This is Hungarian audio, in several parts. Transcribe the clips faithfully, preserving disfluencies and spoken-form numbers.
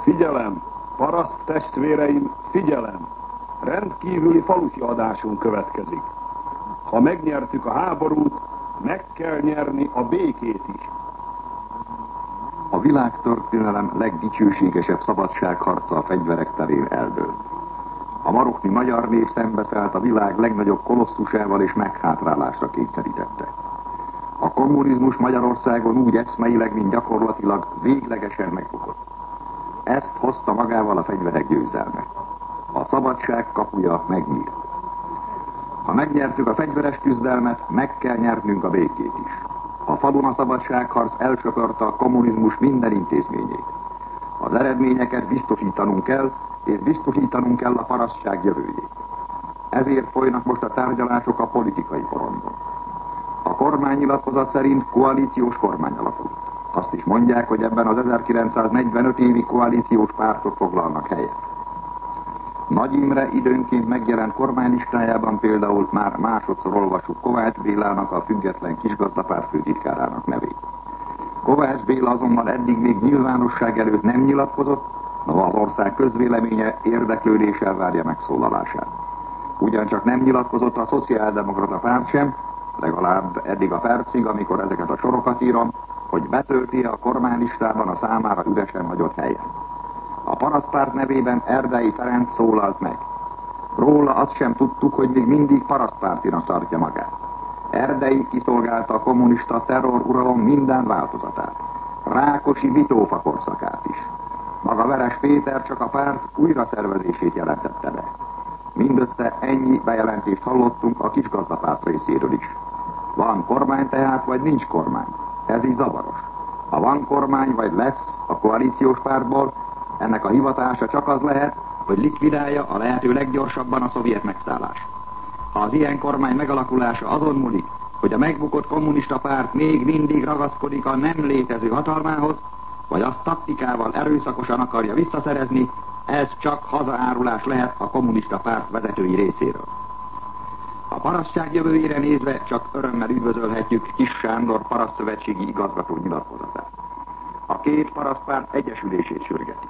Figyelem! Paraszt testvéreim, figyelem! Rendkívüli falusi adásunk következik. Ha megnyertük a háborút, meg kell nyerni a békét is. A világtörténelem legdicsőségesebb szabadságharca a fegyverek terén eldőlt. A maroknyi magyar nép szembeszállt a világ legnagyobb kolosszusával és meghátrálásra kényszerítette. A kommunizmus Magyarországon úgy eszmeileg, mint gyakorlatilag véglegesen megbukott. Ezt hozta magával a fegyverek győzelme. A szabadság kapuja megnyílt. Ha megnyertük a fegyveres küzdelmet, meg kell nyernünk a békét is. A falun a szabadságharc elsöpörte a kommunizmus minden intézményét. Az eredményeket biztosítanunk kell, és biztosítanunk kell a parasztság jövőjét. Ezért folynak most a tárgyalások a politikai porondon. A kormánynyilatkozat szerint koalíciós kormány alakult. Azt is mondják, hogy ebben az ezerkilencszáznegyvenöt évi koalíciós pártok foglalnak helyet. Nagy Imre időnként megjelent kormánylistájában például már másodszor olvassuk Kovács Bélának, a független kisgazdapárt főtitkárának nevét. Kovács Béla azonban eddig még nyilvánosság előtt nem nyilatkozott, noha az ország közvéleménye érdeklődéssel várja megszólalását. Ugyancsak nem nyilatkozott a szociáldemokrata párt sem, legalább eddig a percig, amikor ezeket a sorokat írom, hogy betölti a kormánylistában a számára üresen hagyott helyet. A parasztpárt nevében Erdei Ferenc szólalt meg. Róla azt sem tudtuk, hogy még mindig parasztpártinak tartja magát. Erdei kiszolgálta a kommunista terroruralom minden változatát. Rákosi Vitófa korszakát is. Maga Veres Péter csak a párt újraszervezését jelentette be. Mindössze ennyi bejelentést hallottunk a kisgazdapárt részéről is. Van kormány tehát, vagy nincs kormány? Ez így zavaros. Ha van kormány, vagy lesz a koalíciós pártból, ennek a hivatása csak az lehet, hogy likvidálja a lehető leggyorsabban a szovjet megszállás. Ha az ilyen kormány megalakulása azon múlik, hogy a megbukott kommunista párt még mindig ragaszkodik a nem létező hatalmához, vagy azt taktikával erőszakosan akarja visszaszerezni, ez csak hazaárulás lehet a kommunista párt vezetői részéről. A parasztság jövőjére nézve csak örömmel üdvözölhetjük Kiss Sándor parasztszövetségi igazgató nyilatkozatát. A két parasztpárt egyesülését sürgeti.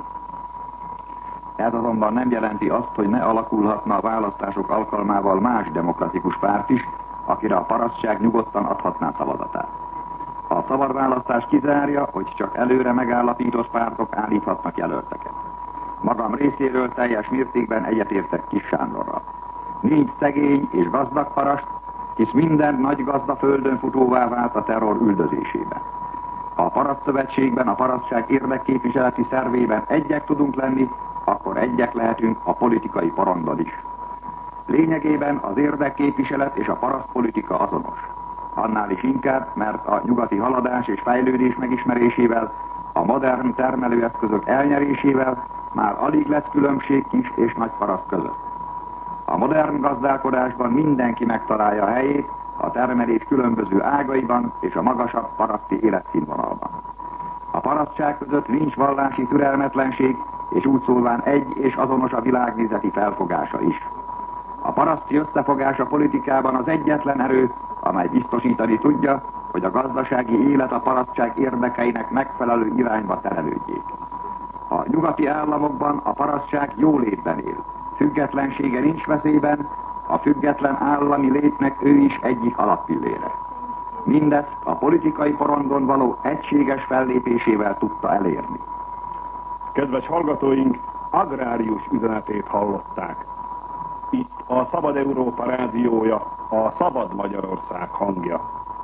Ez azonban nem jelenti azt, hogy ne alakulhatna a választások alkalmával más demokratikus párt is, akire a parasztság nyugodtan adhatná szavazatát. A szabad választás kizárja, hogy csak előre megállapított pártok állíthatnak jelölteket. Magam részéről teljes mértékben egyetértek Kiss Sándorral. Nincs szegény és gazdag paraszt, hisz minden nagy gazda földön futóvá vált a terror üldözésében. Ha a parasztszövetségben, a parasztság érdekképviseleti szervében egyek tudunk lenni, akkor egyek lehetünk a politikai porondon is. Lényegében az érdekképviselet és a parasztpolitika azonos. Annál is inkább, mert a nyugati haladás és fejlődés megismerésével, a modern termelőeszközök elnyerésével már alig lesz különbség kis és nagy paraszt között. A modern gazdálkodásban mindenki megtalálja a helyét, a termelés különböző ágaiban és a magasabb paraszti életszínvonalban. A parasztság között nincs vallási türelmetlenség, és úgy szólván egy és azonos a világnézeti felfogása is. A paraszti összefogás a politikában az egyetlen erő, amely biztosítani tudja, hogy a gazdasági élet a parasztság érdekeinek megfelelő irányba terelődjék. A nyugati államokban a parasztság jólétben él, függetlensége nincs veszélyben, a független állami létnek ő is egyik alappillére. Mindezt a politikai porondon való egységes fellépésével tudta elérni. Kedves hallgatóink, agrárius üzenetét hallották. Itt a Szabad Európa rádiója, a Szabad Magyarország hangja.